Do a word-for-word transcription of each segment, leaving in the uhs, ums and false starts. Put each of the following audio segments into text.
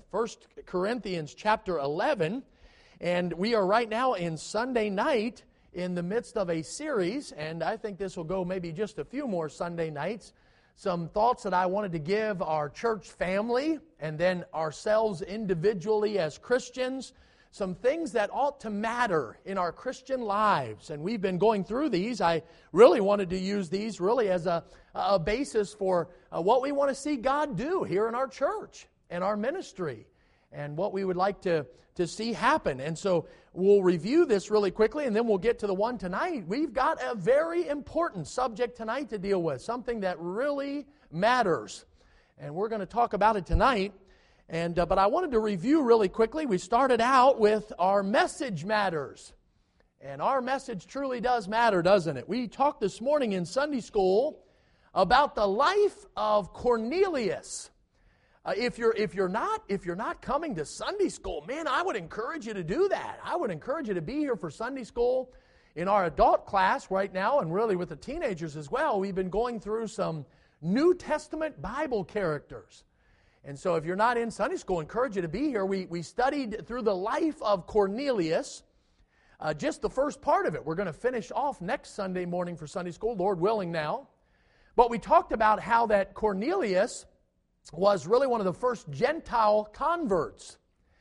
First Corinthians chapter eleven, and we are right now in Sunday night in the midst of a series, and I think this will go maybe just a few more Sunday nights. Some thoughts that I wanted to give our church family and then ourselves individually as Christians, some things that ought to matter in our Christian lives. And we've been going through these. I really wanted to use these really as a, a basis for uh, what we want to see God do here in our church and our ministry and what we would like to, to see happen. And so we'll review this really quickly and then we'll get to the one tonight. We've got a very important subject tonight to deal with, something that really matters. And we're going to talk about it tonight. And uh, but I wanted to review really quickly. We started out with our message matters. And our message truly does matter, doesn't it? We talked this morning in Sunday school about the life of Cornelius. Uh, if you're if you're not if you're not coming to Sunday school, man, I would encourage you to do that. I would encourage you to be here for Sunday school. In our adult class right now, and really with the teenagers as well, we've been going through some New Testament Bible characters. And so if you're not in Sunday school, I encourage you to be here. We, we studied through the life of Cornelius, uh, just the first part of it. We're going to finish off next Sunday morning for Sunday school, Lord willing now. But we talked about how that Cornelius was really one of the first Gentile converts.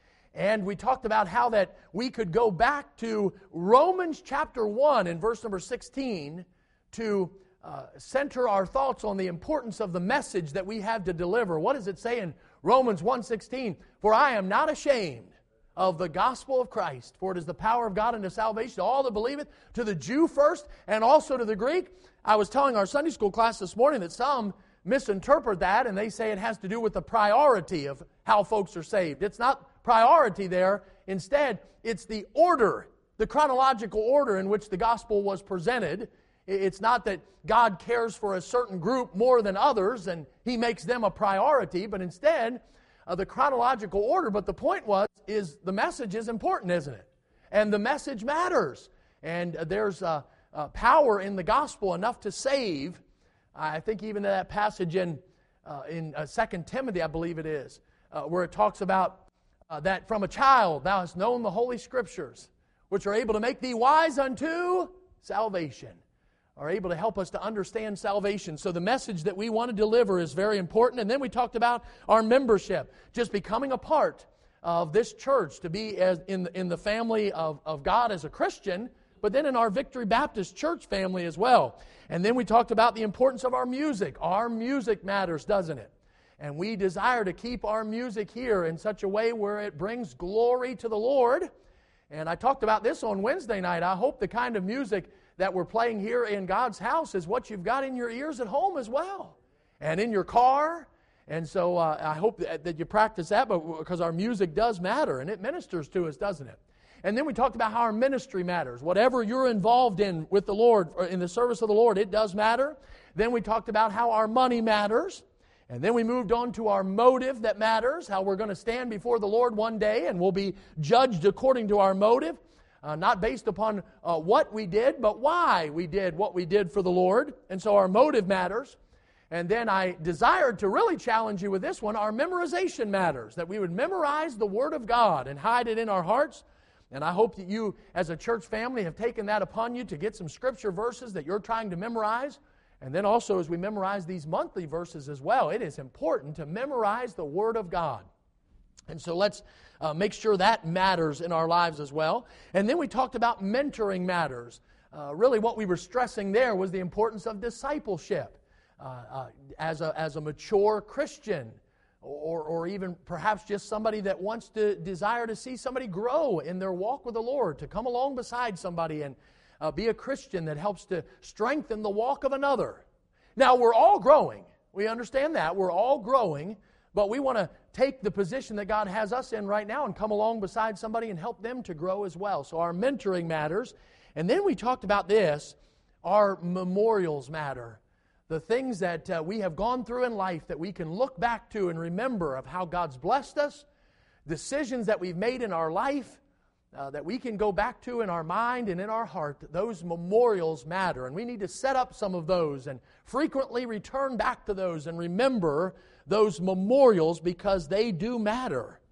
And we talked about how that we could go back to Romans chapter one and verse number sixteen to Uh, center our thoughts on the importance of the message that we have to deliver. What does it say in Romans one sixteen? For I am not ashamed of the gospel of Christ, for it is the power of God unto salvation to all that believeth, to the Jew first, and also to the Greek. I was telling our Sunday school class this morning that some misinterpret that, and they say it has to do with the priority of how folks are saved. It's not priority there. Instead, it's the order, the chronological order in which the gospel was presented. It's not that God cares for a certain group more than others and He makes them a priority, but instead, uh, the chronological order. But the point was, is the message is important, isn't it? And the message matters. And uh, there's uh, uh, power in the gospel enough to save. I think even that passage in, uh, in uh, Second Timothy, I believe it is, uh, where it talks about uh, that from a child thou hast known the Holy Scriptures, which are able to make thee wise unto salvation. Are able to help us to understand salvation. So the message that we want to deliver is very important. And then we talked about our membership, just becoming a part of this church, to be as in, the, in the family of, of God as a Christian, but then in our Victory Baptist Church family as well. And then we talked about the importance of our music. Our music matters, doesn't it? And we desire to keep our music here in such a way where it brings glory to the Lord. And I talked about this on Wednesday night. I hope the kind of music that we're playing here in God's house is what you've got in your ears at home as well, and in your car. And so uh, I hope that, that you practice that, but because our music does matter, and it ministers to us, doesn't it? And then we talked about how our ministry matters. Whatever you're involved in with the Lord, or in the service of the Lord, it does matter. Then we talked about how our money matters. And then we moved on to our motive that matters, how we're going to stand before the Lord one day, and we'll be judged according to our motive. Uh, not based upon uh, what we did, but why we did what we did for the Lord. And so our motive matters. And then I desired to really challenge you with this one. Our memorization matters, that we would memorize the Word of God and hide it in our hearts. And I hope that you, as a church family, have taken that upon you to get some Scripture verses that you're trying to memorize. And then also, as we memorize these monthly verses as well, it is important to memorize the Word of God. And so let's uh, make sure that matters in our lives as well. And then we talked about mentoring matters. Uh, really what we were stressing there was the importance of discipleship uh, uh, as, a, as a mature Christian, or, or even perhaps just somebody that wants to desire to see somebody grow in their walk with the Lord, to come along beside somebody and uh, be a Christian that helps to strengthen the walk of another. Now, we're all growing. We understand that. We're all growing. But we want to take the position that God has us in right now and come along beside somebody and help them to grow as well. So our mentoring matters. And then we talked about this. Our memorials matter. The things that uh, we have gone through in life that we can look back to and remember of how God's blessed us. Decisions that we've made in our life uh, that we can go back to in our mind and in our heart. Those memorials matter. And we need to set up some of those and frequently return back to those and remember those memorials, because they do matter.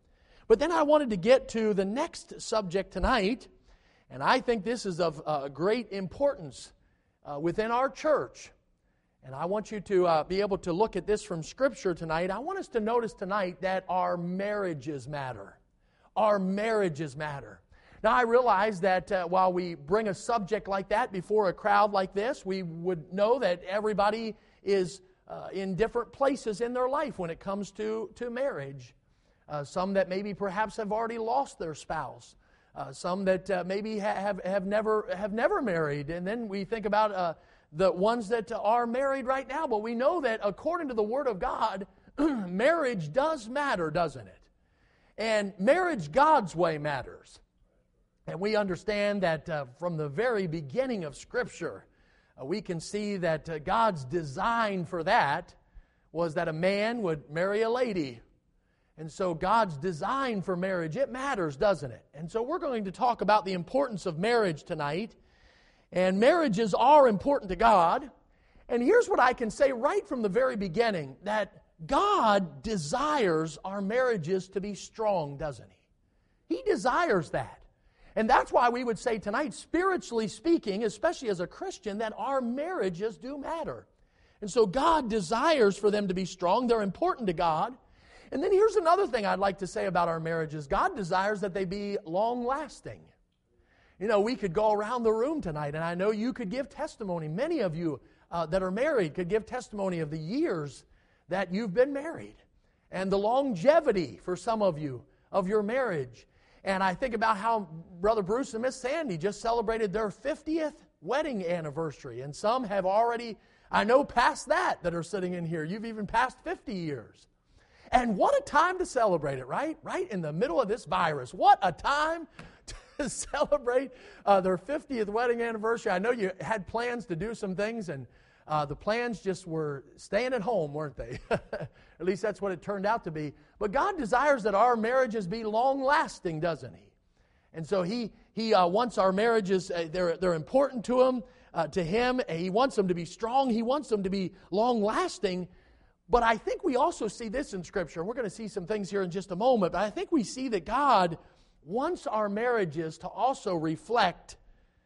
But then I wanted to get to the next subject tonight, and I think this is of uh, great importance uh, within our church. And I want you to uh, be able to look at this from Scripture tonight. I want us to notice tonight that our marriages matter. Our marriages matter. Now, I realize that uh, while we bring a subject like that before a crowd like this, we would know that everybody is uh, in different places in their life when it comes to, to marriage. Uh, some that maybe perhaps have already lost their spouse. Uh, some that uh, maybe ha- have, have, never, have never married. And then we think about uh, the ones that are married right now. But we know that according to the Word of God, marriage does matter, doesn't it? And marriage God's way matters. And we understand that uh, from the very beginning of Scripture, uh, we can see that uh, God's design for that was that a man would marry a lady. And so God's design for marriage, it matters, doesn't it? And so we're going to talk about the importance of marriage tonight. And marriages are important to God. And here's what I can say right from the very beginning, that God desires our marriages to be strong, doesn't He? He desires that. And that's why we would say tonight, spiritually speaking, especially as a Christian, that our marriages do matter. And so God desires for them to be strong. They're important to God. And then here's another thing I'd like to say about our marriages. God desires that they be long-lasting. You know, we could go around the room tonight, and I know you could give testimony. Many of you uh, that are married could give testimony of the years that you've been married and the longevity for some of you of your marriage. And I think about how Brother Bruce and Miss Sandy just celebrated their fiftieth wedding anniversary. And some have already, I know, passed that that are sitting in here. You've even passed fifty years. And what a time to celebrate it, right? Right in the middle of this virus. What a time to celebrate uh, their fiftieth wedding anniversary. I know you had plans to do some things, and uh, the plans just were staying at home, weren't they? At least that's what it turned out to be. But God desires that our marriages be long-lasting, doesn't He? And so He He uh, wants our marriages, uh, they're, they're important to Him, uh, to Him. He wants them to be strong. He wants them to be long-lasting. But I think we also see this in Scripture. We're going to see some things here in just a moment. But I think we see that God wants our marriages to also reflect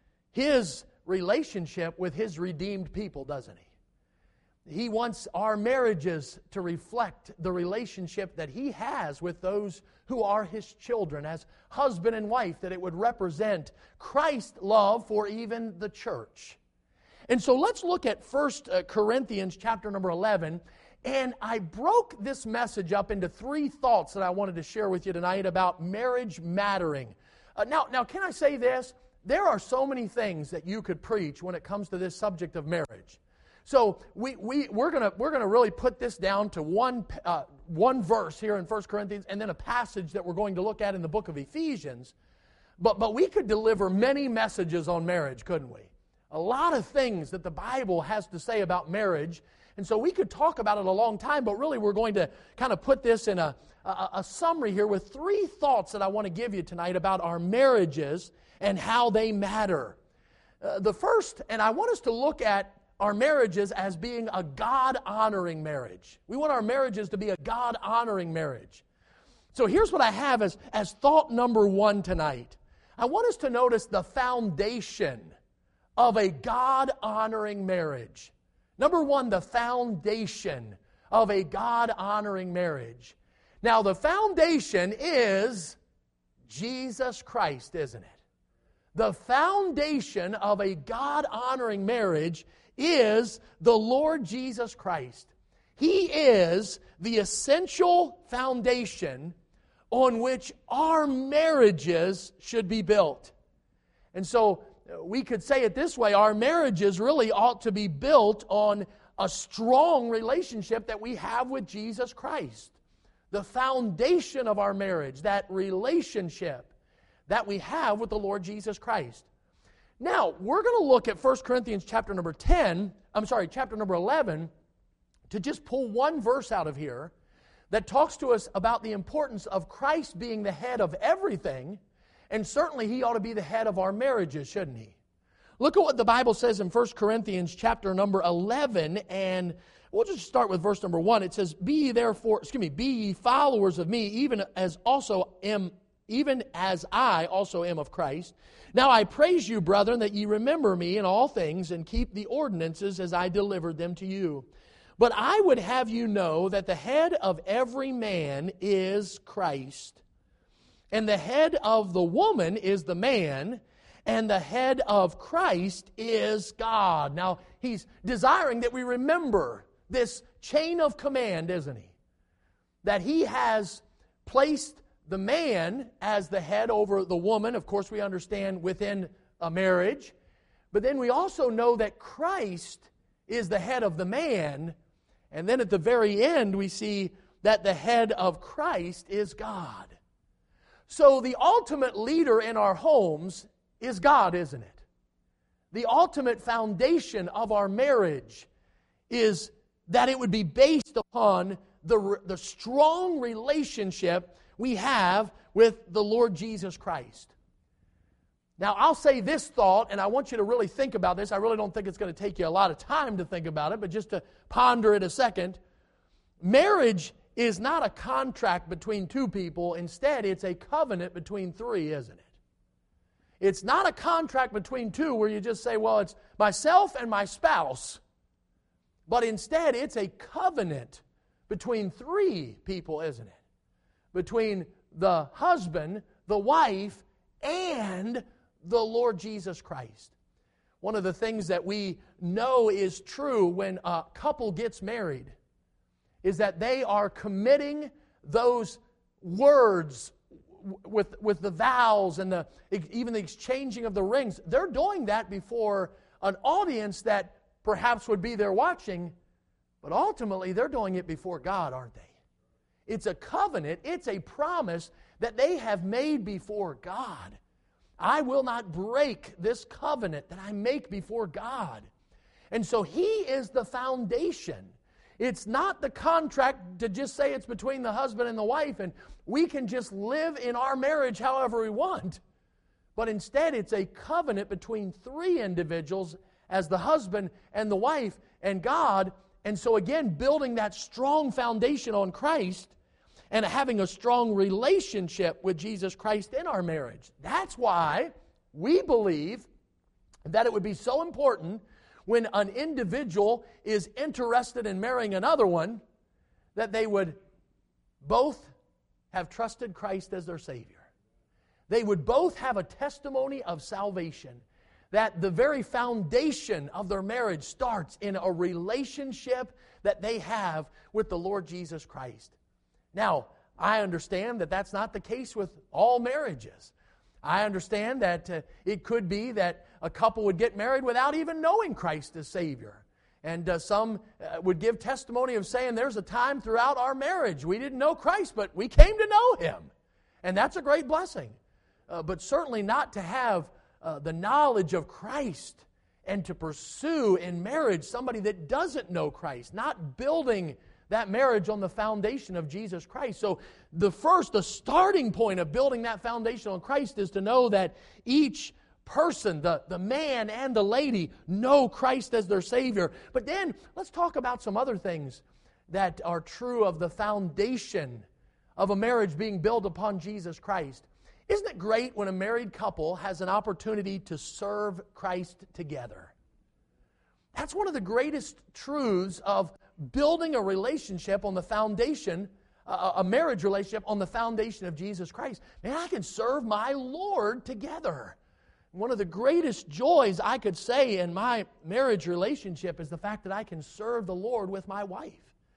His relationship with His redeemed people, doesn't He? He wants our marriages to reflect the relationship that He has with those who are His children, as husband and wife, that it would represent Christ's love for even the church. And so let's look at First Corinthians chapter number eleven. And I broke this message up into three thoughts that I wanted to share with you tonight about marriage mattering. Uh, now, now, can I say this? There are so many things that you could preach when it comes to this subject of marriage. So we, we, we're going we're gonna really put this down to one, uh, one verse here in First Corinthians and then a passage that we're going to look at in the book of Ephesians. But, but we could deliver many messages on marriage, couldn't we? A lot of things that the Bible has to say about marriage. And so we could talk about it a long time, but really we're going to kind of put this in a, a, a summary here with three thoughts that I want to give you tonight about our marriages and how they matter. Uh, the first, and I want us to look at our marriages as being a God-honoring marriage. We want our marriages to be a God-honoring marriage. So here's what I have as, as thought number one tonight. I want us to notice the foundation of a God-honoring marriage. Number one, the foundation of a God-honoring marriage. Now, the foundation is Jesus Christ, isn't it? The foundation of a God-honoring marriage is the Lord Jesus Christ. He is the essential foundation on which our marriages should be built. And so we could say it this way, our marriages really ought to be built on a strong relationship that we have with Jesus Christ. The foundation of our marriage, that relationship that we have with the Lord Jesus Christ. Now, we're going to look at First Corinthians chapter number ten, I'm sorry, chapter number eleven, to just pull one verse out of here that talks to us about the importance of Christ being the head of everything, and certainly He ought to be the head of our marriages, shouldn't He? look at what the Bible says in First Corinthians chapter number eleven, and we'll just start with verse number one. It says, "Be ye therefore, excuse me, be ye followers of me, even as also am, even as I also am of Christ. Now I praise you, brethren, that ye remember me in all things, and keep the ordinances as I delivered them to you. But I would have you know that the head of every man is Christ, and the head of the woman is the man, and the head of Christ is God." Now, he's desiring that we remember this chain of command, isn't he? That he has placed the man as the head over the woman. Of course, we understand within a marriage. But then we also know that Christ is the head of the man. And then at the very end, we see that the head of Christ is God. So the ultimate leader in our homes is God, isn't it? The ultimate foundation of our marriage is that it would be based upon the, the strong relationship we have with the Lord Jesus Christ. Now, I'll say this thought, and I want you to really think about this. I really don't think it's going to take you a lot of time to think about it, but just to ponder it a second. Marriage is not a contract between two people. Instead, it's a covenant between three, isn't it? It's not a contract between two where you just say, well, it's myself and my spouse. But instead, it's a covenant between three people, isn't it? Between the husband, the wife, and the Lord Jesus Christ. One of the things that we know is true when a couple gets married is that they are committing those words with, with the vows and the, even the exchanging of the rings. They're doing that before an audience that perhaps would be there watching, but ultimately they're doing it before God, aren't they? It's a covenant, it's a promise that they have made before God. I will not break this covenant that I make before God. And so He is the foundation. It's not the contract to just say it's between the husband and the wife and we can just live in our marriage however we want. But instead it's a covenant between three individuals as the husband and the wife and God. And so again, building that strong foundation on Christ and having a strong relationship with Jesus Christ in our marriage. That's why we believe that it would be so important when an individual is interested in marrying another one, that they would both have trusted Christ as their Savior. They would both have a testimony of salvation, that the very foundation of their marriage starts in a relationship that they have with the Lord Jesus Christ. Now, I understand that that's not the case with all marriages. I understand that uh, it could be that a couple would get married without even knowing Christ as Savior. And uh, some uh, would give testimony of saying there's a time throughout our marriage we didn't know Christ, but we came to know Him. And that's a great blessing. Uh, but certainly not to have uh, the knowledge of Christ and to pursue in marriage somebody that doesn't know Christ, not building that marriage on the foundation of Jesus Christ. So the first, the starting point of building that foundation on Christ is to know that each person, the, the man and the lady, know Christ as their Savior. But then let's talk about some other things that are true of the foundation of a marriage being built upon Jesus Christ. Isn't it great when a married couple has an opportunity to serve Christ together? That's one of the greatest truths of building a relationship on the foundation, uh, a marriage relationship on the foundation of Jesus Christ. Man, I can serve my Lord together. One of the greatest joys I could say in my marriage relationship is the fact that I can serve the Lord with my wife.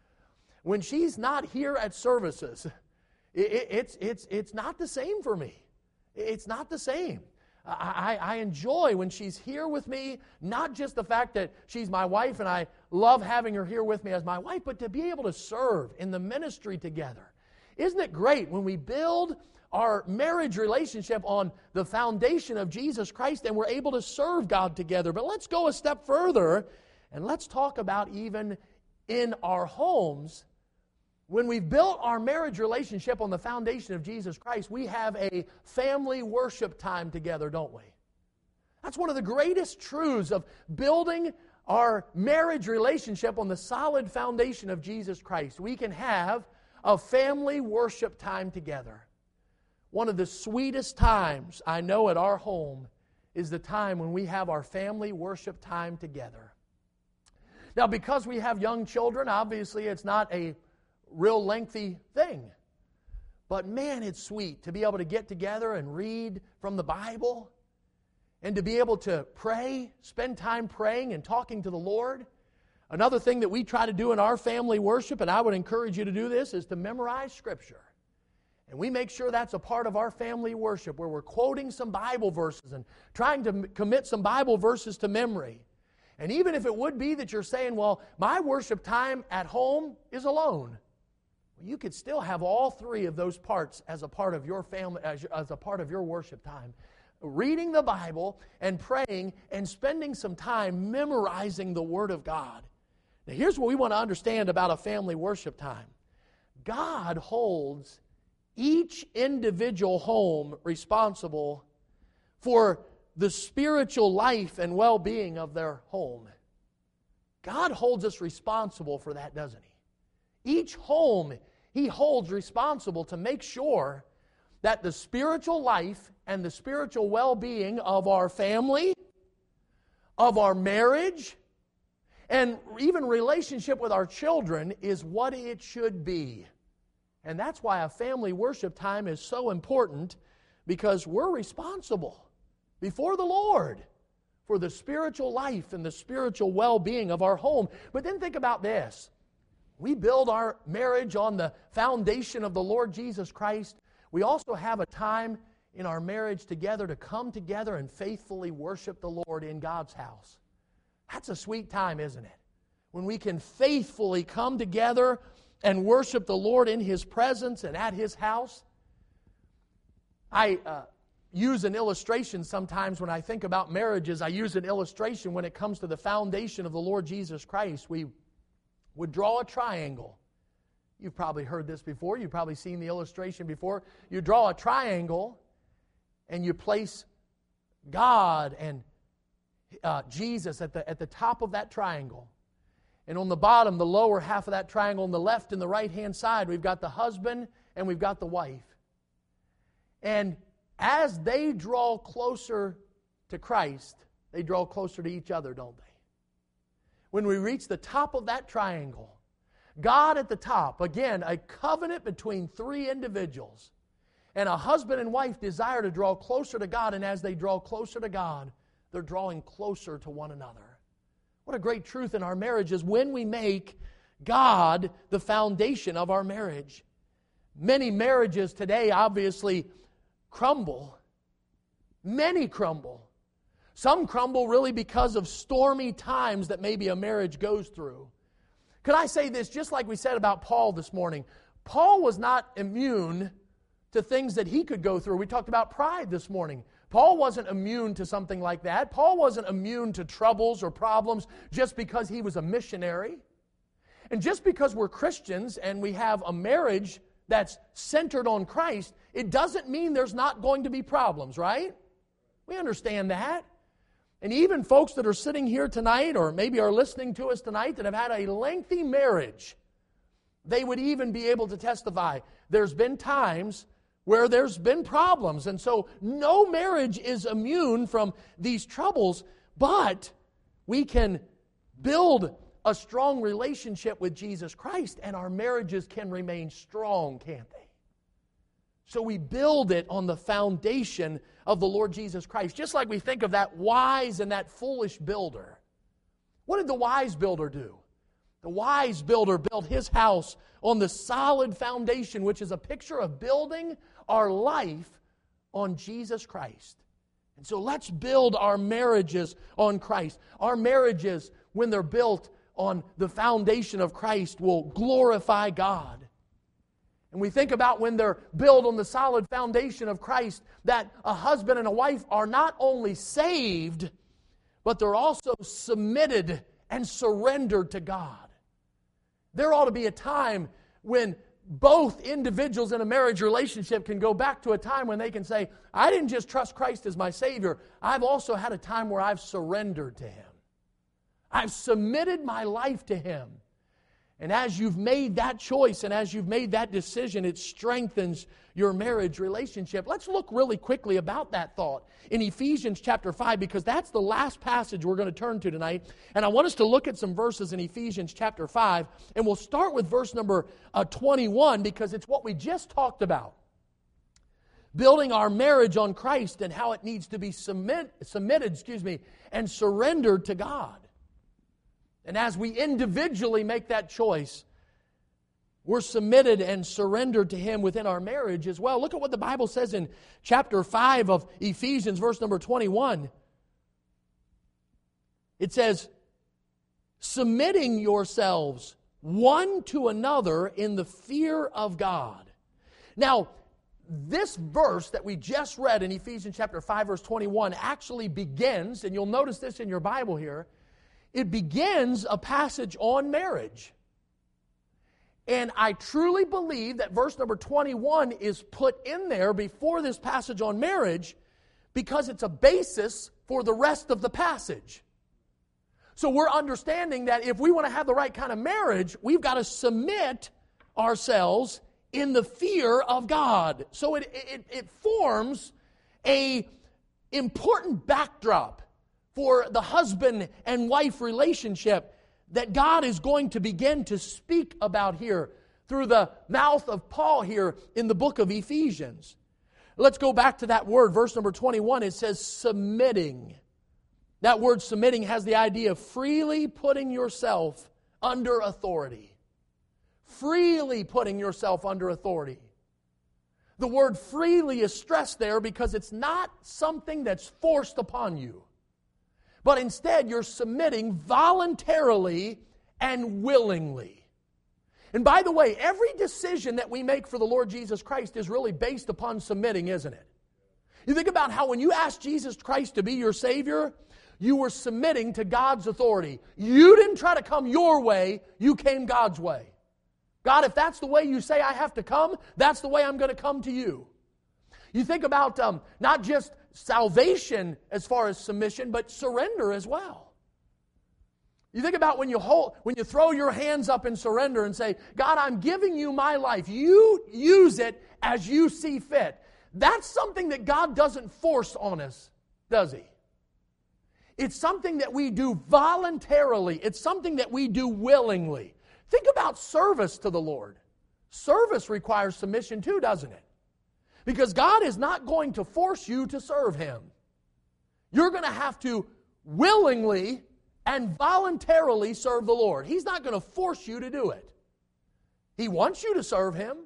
When she's not here at services, it, it, it's, it's, it's not the same for me. It's not the same. I, I enjoy when she's here with me, not just the fact that she's my wife and I love having her here with me as my wife, but to be able to serve in the ministry together. Isn't it great when we build our marriage relationship on the foundation of Jesus Christ and we're able to serve God together? But let's go a step further and let's talk about even in our homes. When we've built our marriage relationship on the foundation of Jesus Christ, we have a family worship time together, don't we? That's one of the greatest truths of building our marriage relationship on the solid foundation of Jesus Christ. We can have a family worship time together. One of the sweetest times I know at our home is the time when we have our family worship time together. Now, because we have young children, obviously it's not a real lengthy thing. But man, it's sweet to be able to get together and read from the Bible and to be able to pray, spend time praying and talking to the Lord. Another thing that we try to do in our family worship, and I would encourage you to do this, is to memorize Scripture. And we make sure that's a part of our family worship where we're quoting some Bible verses and trying to commit some Bible verses to memory. And even if it would be that you're saying, well, my worship time at home is alone, you could still have all three of those parts as a part of your family, as, as a part of your worship time. Reading the Bible and praying and spending some time memorizing the Word of God. Now here's what we want to understand about a family worship time. God holds each individual home responsible for the spiritual life and well-being of their home. God holds us responsible for that, doesn't He? Each home He holds responsible to make sure that the spiritual life and the spiritual well-being of our family, of our marriage, and even relationship with our children is what it should be. And that's why a family worship time is so important, because we're responsible before the Lord for the spiritual life and the spiritual well-being of our home. But then think about this. We build our marriage on the foundation of the Lord Jesus Christ. We also have a time in our marriage together to come together and faithfully worship the Lord in God's house. That's a sweet time, isn't it? When we can faithfully come together and worship the Lord in His presence and at His house. I uh, use an illustration sometimes when I think about marriages. I use an illustration when it comes to the foundation of the Lord Jesus Christ. We would draw a triangle. You've probably heard this before. You've probably seen the illustration before. You draw a triangle and you place God and uh, Jesus at the, at the top of that triangle. And on the bottom, the lower half of that triangle, on the left and the right-hand side, we've got the husband and we've got the wife. And as they draw closer to Christ, they draw closer to each other, don't they? When we reach the top of that triangle, God at the top, again, a covenant between three individuals. And a husband and wife desire to draw closer to God, and as they draw closer to God, they're drawing closer to one another. What a great truth in our marriage is when we make God the foundation of our marriage. Many marriages today obviously crumble. Many crumble. Some crumble really because of stormy times that maybe a marriage goes through. Could I say this, just like we said about Paul this morning? Paul was not immune to things that he could go through. We talked about pride this morning. Paul wasn't immune to something like that. Paul wasn't immune to troubles or problems just because he was a missionary. And just because we're Christians and we have a marriage that's centered on Christ, it doesn't mean there's not going to be problems, right? We understand that. And even folks that are sitting here tonight or maybe are listening to us tonight that have had a lengthy marriage, they would even be able to testify. There's been times where there's been problems. And so no marriage is immune from these troubles, but we can build a strong relationship with Jesus Christ and our marriages can remain strong, can't they? So we build it on the foundation of the Lord Jesus Christ. Just like we think of that wise and that foolish builder. What did the wise builder do? The wise builder built his house on the solid foundation, which is a picture of building our life on Jesus Christ. And so let's build our marriages on Christ. Our marriages, when they're built on the foundation of Christ, will glorify God. And we think about when they're built on the solid foundation of Christ, that a husband and a wife are not only saved, but they're also submitted and surrendered to God. There ought to be a time when both individuals in a marriage relationship can go back to a time when they can say, I didn't just trust Christ as my Savior, I've also had a time where I've surrendered to Him. I've submitted my life to Him. And as you've made that choice and as you've made that decision, it strengthens your marriage relationship. Let's look really quickly about that thought in Ephesians chapter five, because that's the last passage we're going to turn to tonight. And I want us to look at some verses in Ephesians chapter five. And we'll start with verse number uh, twenty-one, because it's what we just talked about. Building our marriage on Christ and how it needs to be submit, submitted excuse me, and surrendered to God. And as we individually make that choice, we're submitted and surrendered to Him within our marriage as well. Look at what the Bible says in chapter five of Ephesians, verse number twenty-one. It says, submitting yourselves one to another in the fear of God. Now, this verse that we just read in Ephesians chapter five, verse twenty-one actually begins, and you'll notice this in your Bible here, it begins a passage on marriage. And I truly believe that verse number twenty-one is put in there before this passage on marriage because it's a basis for the rest of the passage. So we're understanding that if we want to have the right kind of marriage, we've got to submit ourselves in the fear of God. So it, it, it forms a important backdrop for the husband and wife relationship that God is going to begin to speak about here through the mouth of Paul here in the book of Ephesians. Let's go back to that word, verse number twenty-one. It says submitting. That word submitting has the idea of freely putting yourself under authority. Freely putting yourself under authority. The word freely is stressed there because it's not something that's forced upon you. But instead, you're submitting voluntarily and willingly. And by the way, every decision that we make for the Lord Jesus Christ is really based upon submitting, isn't it? You think about how when you asked Jesus Christ to be your Savior, you were submitting to God's authority. You didn't try to come your way, you came God's way. God, if that's the way you say I have to come, that's the way I'm going to come to you. You think about um, not just salvation as far as submission, but surrender as well. You think about when you hold, when you throw your hands up in surrender and say, God, I'm giving you my life. You use it as you see fit. That's something that God doesn't force on us, does He? It's something that we do voluntarily. It's something that we do willingly. Think about service to the Lord. Service requires submission too, doesn't it? Because God is not going to force you to serve Him. You're going to have to willingly and voluntarily serve the Lord. He's not going to force you to do it. He wants you to serve Him.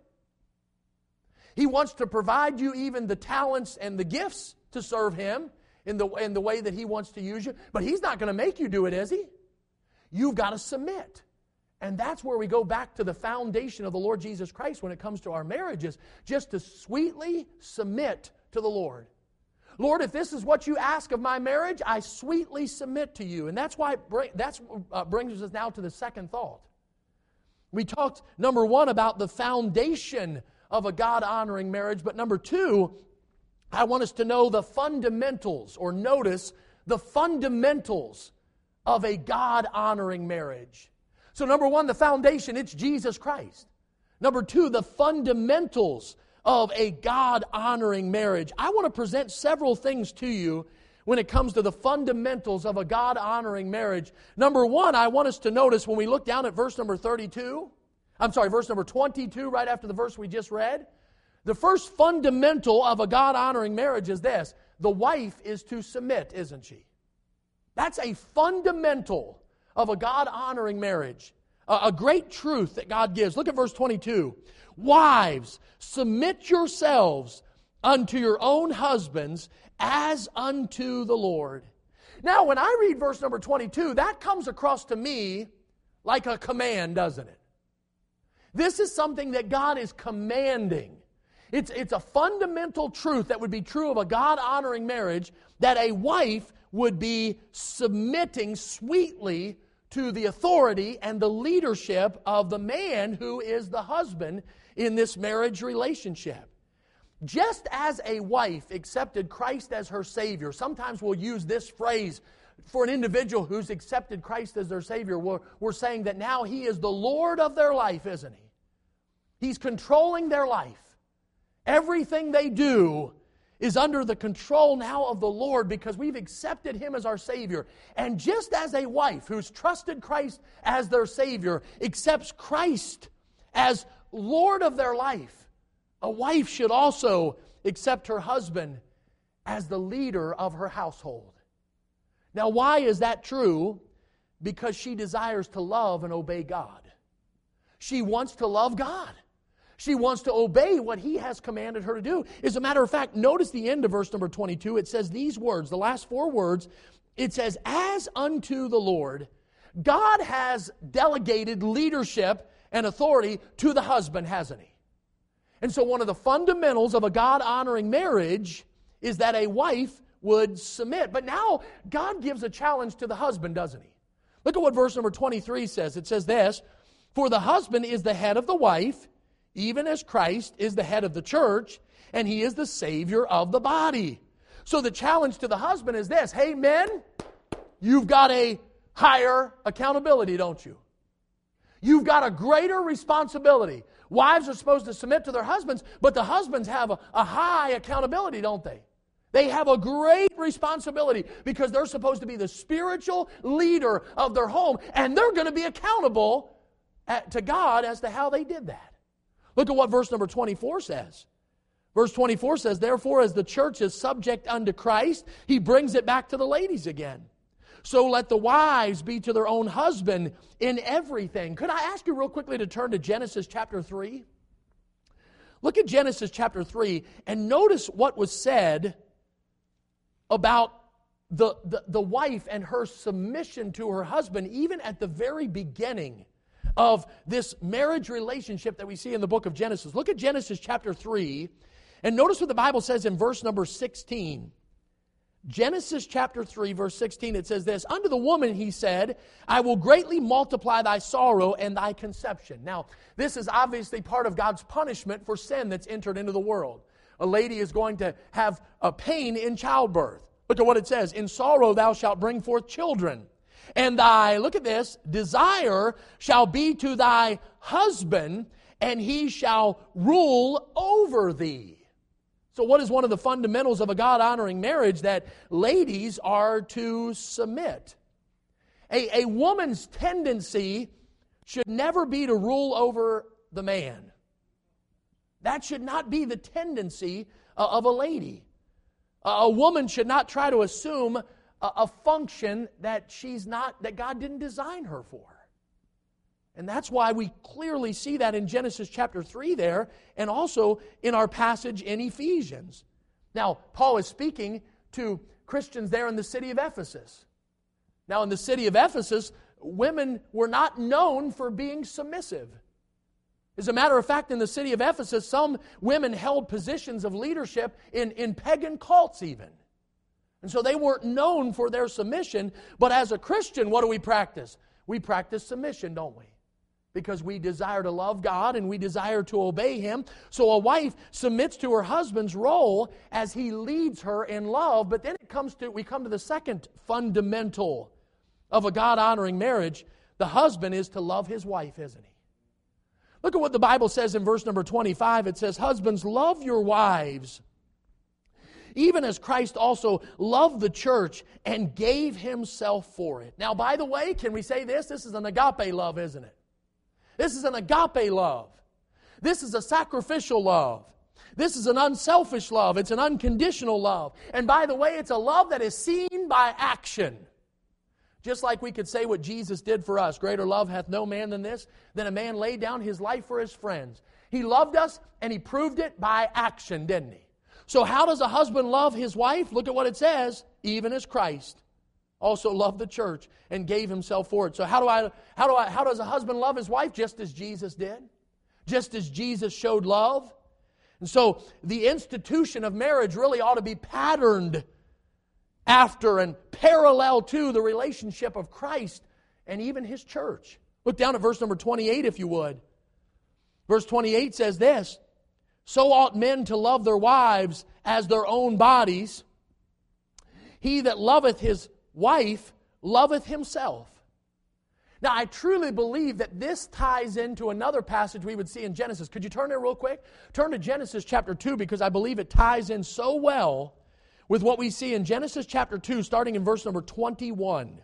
He wants to provide you even the talents and the gifts to serve Him in the, in the way that He wants to use you. But He's not going to make you do it, is He? You've got to submit. And that's where we go back to the foundation of the Lord Jesus Christ when it comes to our marriages, just to sweetly submit to the Lord. Lord, if this is what you ask of my marriage, I sweetly submit to you. And that's why that uh, brings us now to the second thought. We talked, number one, about the foundation of a God-honoring marriage, but number two, I want us to know the fundamentals, or notice the fundamentals of a God-honoring marriage. So number one, the foundation, it's Jesus Christ. Number two, the fundamentals of a God-honoring marriage. I want to present several things to you when it comes to the fundamentals of a God-honoring marriage. Number one, I want us to notice when we look down at verse number thirty-two, I'm sorry, verse number twenty-two, right after the verse we just read. The first fundamental of a God-honoring marriage is this: the wife is to submit, isn't she? That's a fundamental of a God-honoring marriage. A great truth that God gives. Look at verse twenty-two. Wives, submit yourselves unto your own husbands as unto the Lord. Now, when I read verse number twenty-two, that comes across to me like a command, doesn't it? This is something that God is commanding. It's, it's a fundamental truth that would be true of a God-honoring marriage, that a wife would be submitting sweetly to the authority and the leadership of the man who is the husband in this marriage relationship. Just as a wife accepted Christ as her Savior, sometimes we'll use this phrase for an individual who's accepted Christ as their Savior. We're, we're saying that now He is the Lord of their life, isn't He? He's controlling their life. Everything they do is under the control now of the Lord because we've accepted Him as our Savior. And just as a wife who's trusted Christ as their Savior accepts Christ as Lord of their life, a wife should also accept her husband as the leader of her household. Now, why is that true? Because she desires to love and obey God. She wants to love God. She wants to obey what He has commanded her to do. As a matter of fact, notice the end of verse number twenty-two. It says these words, the last four words. It says, as unto the Lord, God has delegated leadership and authority to the husband, hasn't He? And so one of the fundamentals of a God-honoring marriage is that a wife would submit. But now God gives a challenge to the husband, doesn't He? Look at what verse number twenty-three says. It says this, for the husband is the head of the wife, even as Christ is the head of the church, and He is the Savior of the body. So the challenge to the husband is this, hey men, you've got a higher accountability, don't you? You've got a greater responsibility. Wives are supposed to submit to their husbands, but the husbands have a, a high accountability, don't they? They have a great responsibility because they're supposed to be the spiritual leader of their home, and they're going to be accountable at, to God as to how they did that. Look at what verse number twenty-four says. Verse twenty-four says, therefore, as the church is subject unto Christ, He brings it back to the ladies again. So let the wives be to their own husband in everything. Could I ask you real quickly to turn to Genesis chapter three? Look at Genesis chapter three and notice what was said about the, the, the wife and her submission to her husband, even at the very beginning of this marriage relationship that we see in the book of Genesis. Look at Genesis chapter three and notice what the Bible says in verse number sixteen. Genesis chapter three, verse sixteen, it says this, unto the woman He said, I will greatly multiply thy sorrow and thy conception. Now, this is obviously part of God's punishment for sin that's entered into the world. A lady is going to have a pain in childbirth. Look at what it says, in sorrow thou shalt bring forth children. And thy, look at this, desire shall be to thy husband, and he shall rule over thee. So what is one of the fundamentals of a God-honoring marriage? That ladies are to submit. A, a woman's tendency should never be to rule over the man. That should not be the tendency of a lady. A woman should not try to assume a, a function that she's not, that God didn't design her for. And that's why we clearly see that in Genesis chapter three there, and also in our passage in Ephesians. Now, Paul is speaking to Christians there in the city of Ephesus. Now, in the city of Ephesus, women were not known for being submissive. As a matter of fact, in the city of Ephesus, some women held positions of leadership in, in pagan cults even. And so they weren't known for their submission, but as a Christian, what do we practice? We practice submission, don't we? Because we desire to love God and we desire to obey Him. So a wife submits to her husband's role as he leads her in love. But then it comes to we come to the second fundamental of a God-honoring marriage. The husband is to love his wife, isn't he? Look at what the Bible says in verse number twenty-five. It says, husbands, love your wives, even as Christ also loved the church and gave Himself for it. Now, by the way, can we say this? This is an agape love, isn't it? This is an agape love. This is a sacrificial love. This is an unselfish love. It's an unconditional love. And by the way, it's a love that is seen by action. Just like we could say what Jesus did for us. Greater love hath no man than this, than a man laid down his life for his friends. He loved us and He proved it by action, didn't He? So how does a husband love his wife? Look at what it says. Even as Christ also loved the church and gave Himself for it. So how do I, how do I, how does a husband love his wife? Just as Jesus did. Just as Jesus showed love. And so the institution of marriage really ought to be patterned after and parallel to the relationship of Christ and even His church. Look down at verse number twenty-eight if you would. Verse twenty-eight says this, so ought men to love their wives as their own bodies. He that loveth his wife loveth himself. Now, I truly believe that this ties into another passage we would see in Genesis. Could you turn there real quick? Turn to Genesis chapter two, because I believe it ties in so well with what we see in Genesis chapter two, starting in verse number twenty-one.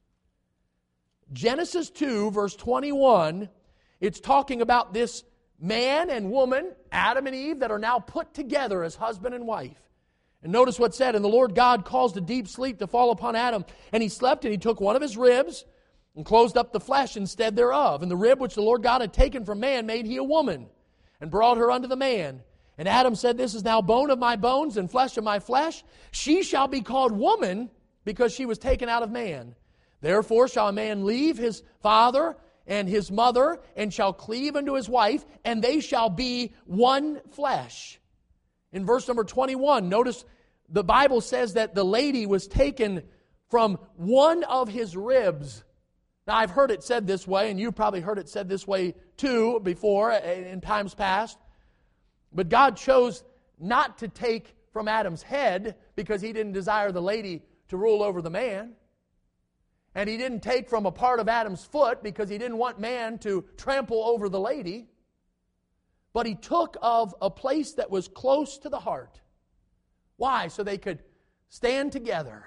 Genesis two, verse twenty-one, it's talking about this man and woman, Adam and Eve, that are now put together as husband and wife. And notice what's said, and the Lord God caused a deep sleep to fall upon Adam, and he slept, and he took one of his ribs, and closed up the flesh instead thereof. And the rib which the Lord God had taken from man made he a woman, and brought her unto the man. And Adam said, this is now bone of my bones and flesh of my flesh. She shall be called woman, because she was taken out of man. Therefore shall a man leave his father and his mother, and shall cleave unto his wife, and they shall be one flesh. In verse number twenty-one, notice the Bible says that the lady was taken from one of his ribs. Now, I've heard it said this way, and you've probably heard it said this way too before in times past. But God chose not to take from Adam's head because he didn't desire the lady to rule over the man. And he didn't take from a part of Adam's foot because he didn't want man to trample over the lady. But he took of a place that was close to the heart. Why? So they could stand together.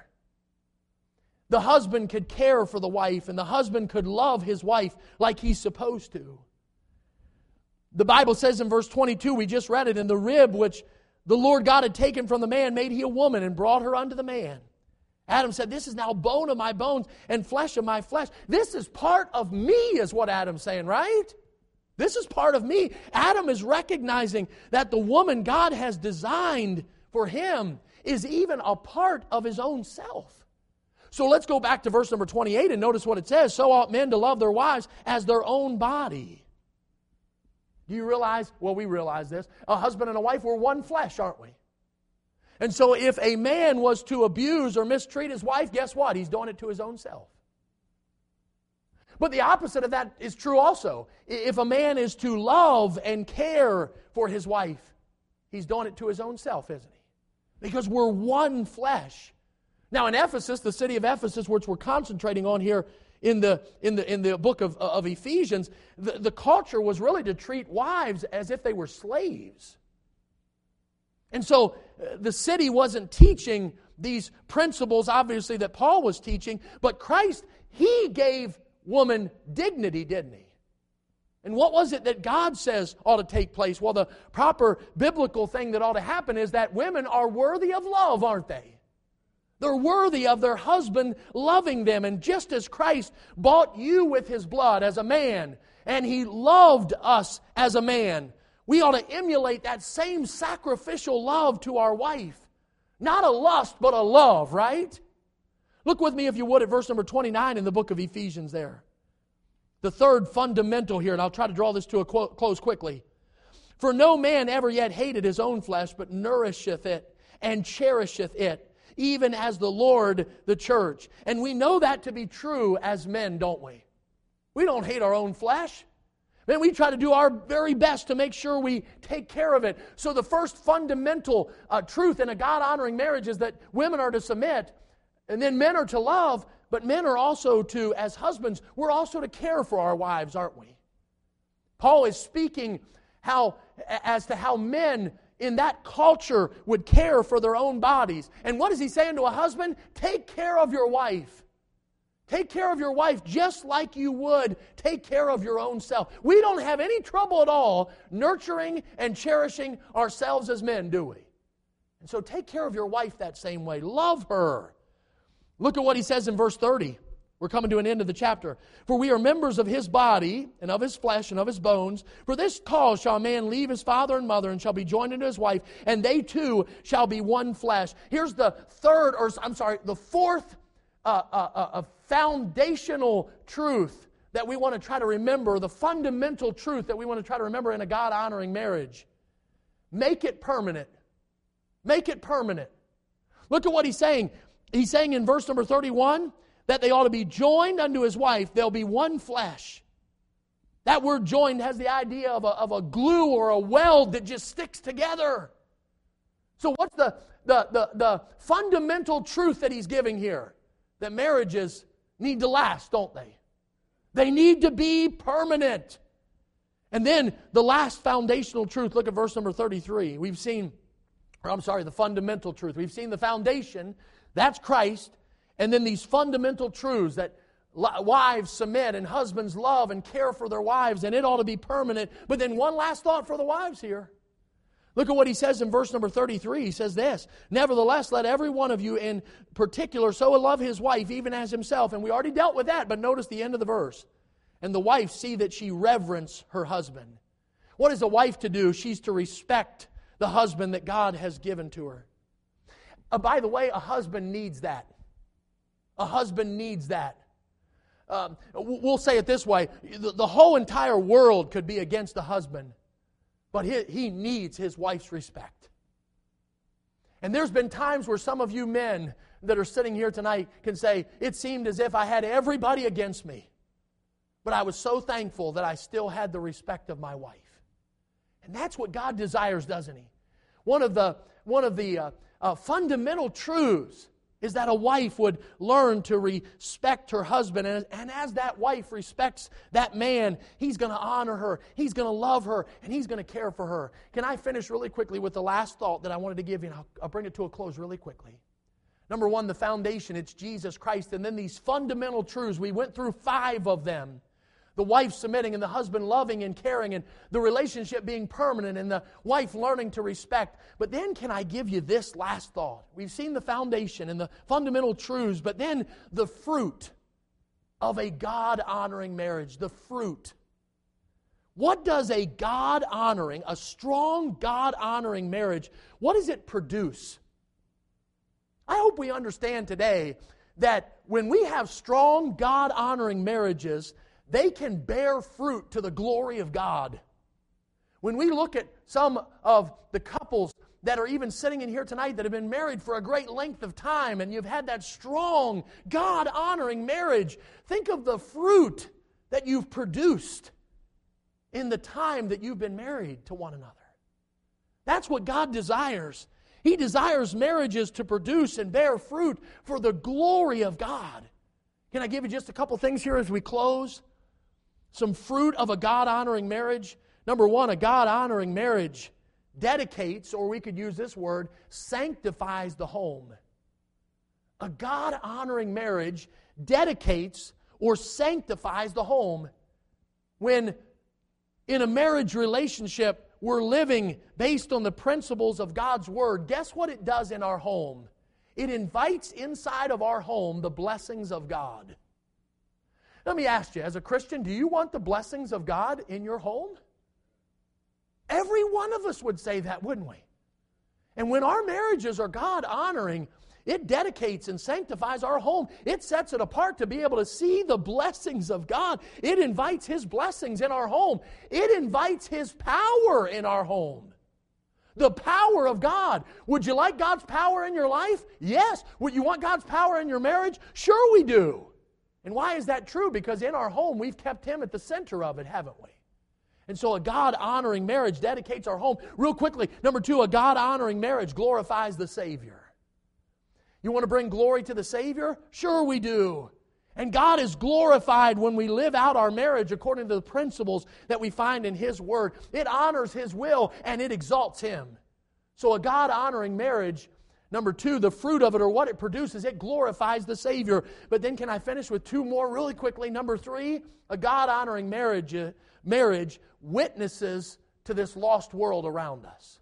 The husband could care for the wife, and the husband could love his wife like he's supposed to. The Bible says in verse twenty-two, we just read it, and the rib which the Lord God had taken from the man made he a woman, and brought her unto the man. Adam said, this is now bone of my bones and flesh of my flesh. This is part of me, is what Adam's saying, right? This is part of me. Adam is recognizing that the woman God has designed for him is even a part of his own self. So let's go back to verse number twenty-eight and notice what it says. So ought men to love their wives as their own body. Do you realize, well, we realize this, a husband and a wife were one flesh, aren't we? And so if a man was to abuse or mistreat his wife, guess what? He's doing it to his own self. But the opposite of that is true also. If a man is to love and care for his wife, he's doing it to his own self, isn't he? Because we're one flesh. Now in Ephesus, the city of Ephesus, which we're concentrating on here in the, in the, in the book of, of Ephesians, the, the culture was really to treat wives as if they were slaves. And so uh, the city wasn't teaching these principles, obviously, that Paul was teaching, but Christ, He gave woman dignity, didn't He? And what was it that God says ought to take place? Well, the proper biblical thing that ought to happen is that women are worthy of love, aren't they? They're worthy of their husband loving them. And just as Christ bought you with His blood as a man, and He loved us as a man, we ought to emulate that same sacrificial love to our wife. Not a lust, but a love, right? Look with me, if you would, at verse number twenty-nine in the book of Ephesians there. The third fundamental here, and I'll try to draw this to a quote, close quickly. For no man ever yet hated his own flesh, but nourisheth it and cherisheth it, even as the Lord the church. And we know that to be true as men, don't we? We don't hate our own flesh. Man, we try to do our very best to make sure we take care of it. So the first fundamental uh, truth in a God-honoring marriage is that women are to submit, and then men are to love, but men are also to, as husbands, we're also to care for our wives, aren't we? Paul is speaking how as to how men in that culture would care for their own bodies. And what is he saying to a husband? Take care of your wife. Take care of your wife just like you would take care of your own self. We don't have any trouble at all nurturing and cherishing ourselves as men, do we? And so take care of your wife that same way. Love her. Look at what he says in verse thirty. We're coming to an end of the chapter. For we are members of His body and of His flesh and of His bones. For this cause shall a man leave his father and mother and shall be joined unto his wife, and they two shall be one flesh. Here's the third, or I'm sorry, the fourth uh, uh, uh, foundational truth that we want to try to remember, the fundamental truth that we want to try to remember in a God-honoring marriage. Make it permanent. Make it permanent. Look at what he's saying. He's saying in verse number thirty-one, that they ought to be joined unto his wife. They'll be one flesh. That word joined has the idea of a, of a glue or a weld that just sticks together. So what's the, the, the, the fundamental truth that he's giving here? That marriages need to last, don't they? They need to be permanent. And then the last foundational truth, look at verse number thirty-three. We've seen, or I'm sorry, the fundamental truth. We've seen the foundation, that's Christ, and then these fundamental truths that wives submit and husbands love and care for their wives, and it ought to be permanent. But then one last thought for the wives here. Look at what he says in verse number thirty-three. He says this, "Nevertheless, let every one of you in particular so love his wife even as himself." And we already dealt with that, but notice the end of the verse. "And the wife see that she reverence her husband." What is a wife to do? She's to respect the husband that God has given to her. Uh, by the way, a husband needs that. A husband needs that. Um, we'll say it this way. The, the whole entire world could be against the husband, but he, he needs his wife's respect. And there's been times where some of you men that are sitting here tonight can say, "It seemed as if I had everybody against me, but I was so thankful that I still had the respect of my wife." And that's what God desires, doesn't He? One of the, one of the uh, uh, fundamental truths is that a wife would learn to respect her husband. And, and as that wife respects that man, he's going to honor her, he's going to love her, and he's going to care for her. Can I finish really quickly with the last thought that I wanted to give you? And I'll, I'll bring it to a close really quickly. Number one, the foundation, it's Jesus Christ. And then these fundamental truths, we went through five of them. The wife submitting and the husband loving and caring and the relationship being permanent and the wife learning to respect. But then can I give you this last thought? We've seen the foundation and the fundamental truths, but then the fruit of a God-honoring marriage. The fruit. What does a God-honoring, a strong God-honoring marriage, what does it produce? I hope we understand today that when we have strong God-honoring marriages, they can bear fruit to the glory of God. When we look at some of the couples that are even sitting in here tonight that have been married for a great length of time, and you've had that strong, God-honoring marriage, think of the fruit that you've produced in the time that you've been married to one another. That's what God desires. He desires marriages to produce and bear fruit for the glory of God. Can I give you just a couple things here as we close? Some fruit of a God-honoring marriage. Number one, a God-honoring marriage dedicates, or we could use this word, sanctifies the home. A God-honoring marriage dedicates or sanctifies the home. When in a marriage relationship we're living based on the principles of God's Word, guess what it does in our home? It invites inside of our home the blessings of God. Let me ask you, as a Christian, do you want the blessings of God in your home? Every one of us would say that, wouldn't we? And when our marriages are God-honoring, it dedicates and sanctifies our home. It sets it apart to be able to see the blessings of God. It invites His blessings in our home. It invites His power in our home. The power of God. Would you like God's power in your life? Yes. Would you want God's power in your marriage? Sure we do. And why is that true? Because in our home, we've kept Him at the center of it, haven't we? And so a God-honoring marriage dedicates our home. Real quickly, number two, a God-honoring marriage glorifies the Savior. You want to bring glory to the Savior? Sure we do. And God is glorified when we live out our marriage according to the principles that we find in His Word. It honors His will and it exalts Him. So a God-honoring marriage, number two, the fruit of it or what it produces, it glorifies the Savior. But then can I finish with two more really quickly? Number three, a God-honoring marriage, uh, marriage witnesses to this lost world around us.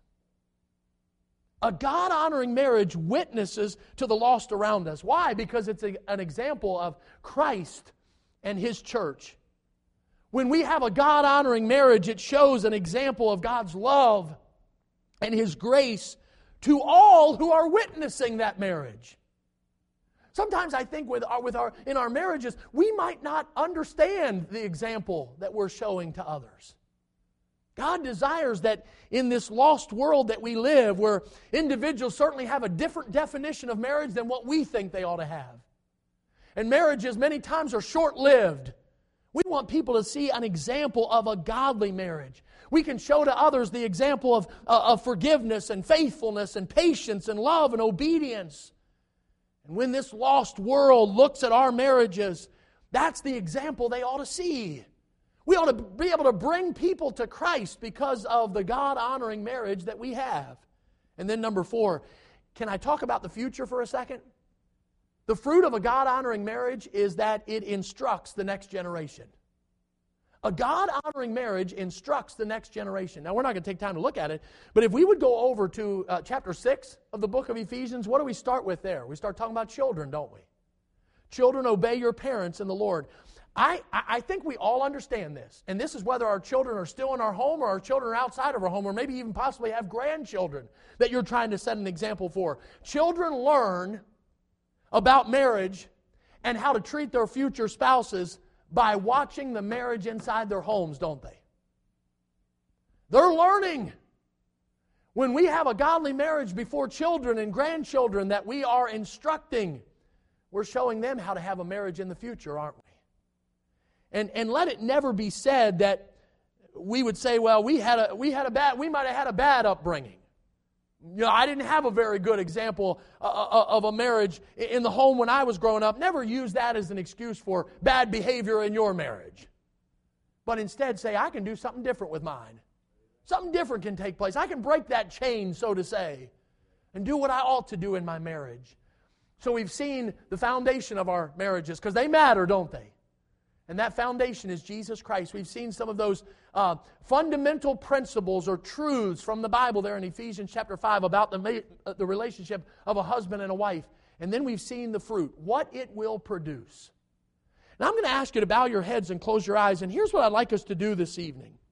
A God-honoring marriage witnesses to the lost around us. Why? Because it's a, an example of Christ and His church. When we have a God-honoring marriage, it shows an example of God's love and His grace to all who are witnessing that marriage. Sometimes I think with our, with our, in our marriages, we might not understand the example that we're showing to others. God desires that in this lost world that we live, where individuals certainly have a different definition of marriage than what we think they ought to have. And marriages many times are short-lived. We want people to see an example of a godly marriage. We can show to others the example of, uh, of forgiveness and faithfulness and patience and love and obedience. And when this lost world looks at our marriages, that's the example they ought to see. We ought to be able to bring people to Christ because of the God-honoring marriage that we have. And then number four, can I talk about the future for a second? The fruit of a God-honoring marriage is that it instructs the next generation. A God-honoring marriage instructs the next generation. Now, we're not going to take time to look at it, but if we would go over to uh, chapter six of the book of Ephesians, what do we start with there? We start talking about children, don't we? Children, obey your parents in the Lord. I, I think we all understand this, and this is whether our children are still in our home or our children are outside of our home, or maybe even possibly have grandchildren that you're trying to set an example for. Children learn about marriage and how to treat their future spouses by watching the marriage inside their homes, don't they? They're learning. When we have a godly marriage before children and grandchildren that we are instructing, we're showing them how to have a marriage in the future, aren't we? And and let it never be said that we would say, well, we had a we had a bad we might have had a bad upbringing. You know, I didn't have a very good example of a marriage in the home when I was growing up. Never use that as an excuse for bad behavior in your marriage. But instead say, I can do something different with mine. Something different can take place. I can break that chain, so to say, and do what I ought to do in my marriage. So we've seen the foundation of our marriages, because they matter, don't they? And that foundation is Jesus Christ. We've seen some of those uh, fundamental principles or truths from the Bible there in Ephesians chapter five about the, uh, the relationship of a husband and a wife. And then we've seen the fruit, what it will produce. Now I'm going to ask you to bow your heads and close your eyes. And here's what I'd like us to do this evening.